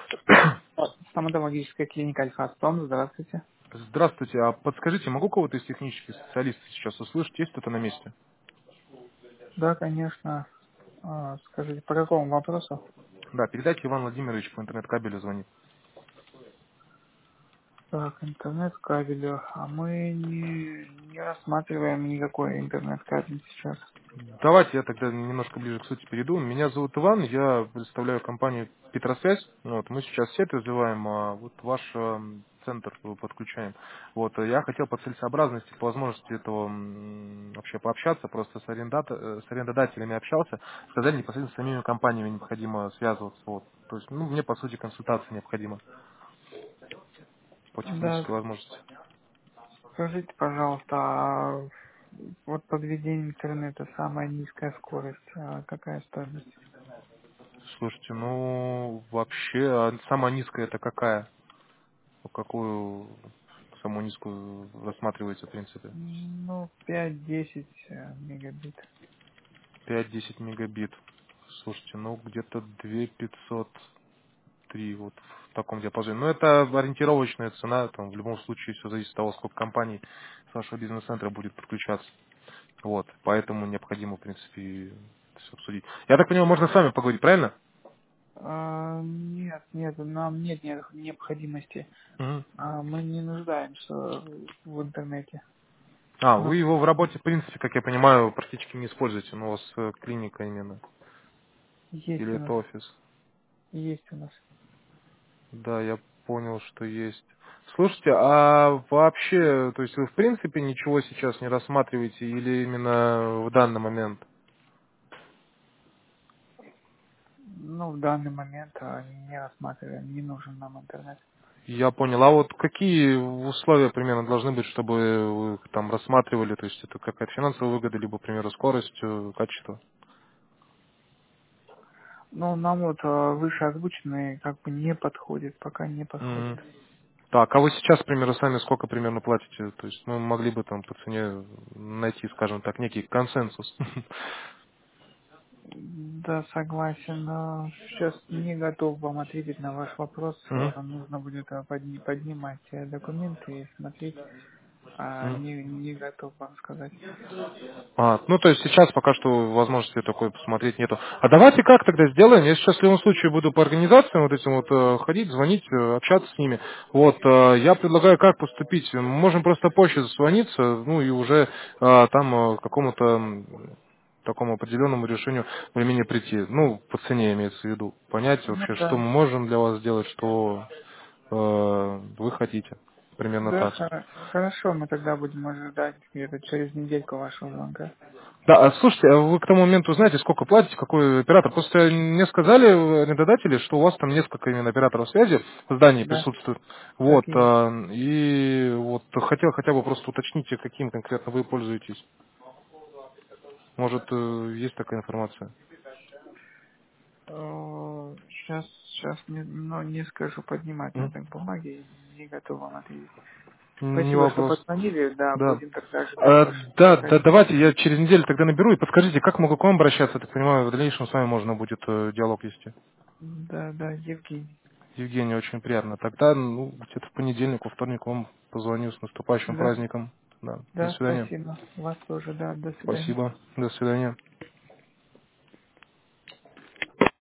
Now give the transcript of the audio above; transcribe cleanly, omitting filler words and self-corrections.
Стоматологическая клиника Альфа-Стом. Здравствуйте. Здравствуйте, а подскажите, могу кого-то из технических специалистов сейчас услышать? Есть кто-то на месте? Да, конечно. Скажите, по какому вопросу? Да, передайте, Иван Владимирович по интернет-кабелю звонит. Так, интернет-кабель. А мы не рассматриваем никакой интернет-кабель сейчас. Давайте я тогда немножко ближе к сути перейду. Меня зовут Иван, я представляю компанию Петросвязь. Вот, мы сейчас сеть развиваем, а вот ваш центр подключаем. Вот, я хотел по целесообразности, по возможности этого вообще пообщаться, просто с арендодателями общался, сказали, непосредственно с самими компаниями необходимо связываться. Вот. То есть, мне по сути консультация необходима по Да, технической возможности. скажите, пожалуйста, вот подведение интернета самая низкая скорость, какая стоимость? Слушайте, вообще, а самая низкая это какая? Какую самую низкую рассматриваете, в принципе? Ну, 5-10 мегабит. 5-10 мегабит. Слушайте, где-то 2503 вот в таком диапазоне. Но это ориентировочная цена, там в любом случае все зависит от того, сколько компаний с вашего бизнес-центра будет подключаться. Вот, поэтому необходимо, в принципе, все обсудить. Я так понимаю, можно с вами поговорить, правильно? Нет, нам нет необходимости. Мгм. Мы не нуждаемся в интернете. А, Ну, вы его в работе, в принципе, как я понимаю, практически не используете, но у вас клиника именно. есть Или у это нас, офис? есть у нас. Да, я понял, что есть. Слушайте, а вообще, то есть вы в принципе ничего сейчас не рассматриваете или именно в данный момент? Ну, в данный момент не рассматриваем, не нужен нам интернет. Я понял. А вот какие условия примерно должны быть, чтобы вы их там рассматривали? То есть это какая-то финансовая выгода, либо, к примеру, скорость, качество? Ну, нам вот выше озвученные как бы не подходит, пока не подходит. Мгм. Так, а вы сейчас, к примеру, сами сколько примерно платите? То есть мы могли бы там по цене найти, скажем так, некий консенсус. Да, согласен. Но сейчас не готов вам ответить на ваш вопрос. Мгм. Нужно будет поднимать документы и смотреть. Мгм. Не готов вам сказать. То есть сейчас пока что возможности такой посмотреть нету. А давайте как тогда сделаем? Я сейчас в любом случае буду по организациям вот этим вот ходить, звонить, общаться с ними. Вот, я предлагаю как поступить. Мы можем просто позже зазвониться, и уже там к какому-то такому определенному решению времени прийти. Ну, по цене имеется в виду. Понять Ну вообще, что да. мы можем для вас сделать, что вы хотите. Примерно Да, так. хорошо, мы тогда будем ожидать где-то через недельку вашего звонка. Да, слушайте, а вы к тому моменту знаете, сколько платите, какой оператор? Просто мне сказали арендодатели, что у вас там несколько именно операторов связи в здании Да, присутствует. Вот, так и есть. и вот хотел хотя бы просто уточните, каким конкретно вы пользуетесь. Может, есть такая информация? Сейчас не скажу, поднимать М? надо к бумаге, не готов вам ответить. Не Спасибо, что вопрос. позвонили, да, Да. будем тогда ожидать вашего Да, звонка. давайте я через неделю тогда наберу и подскажите, как могу к вам обращаться? Я так понимаю, в дальнейшем с вами можно будет диалог вести. Да, да, Евгений. Евгений, очень приятно. Тогда, где-то в понедельник, во вторник вам позвоню с наступающим Да, праздником. Да. До да, свидания. спасибо. Вас тоже, да, до свидания. Спасибо. До свидания.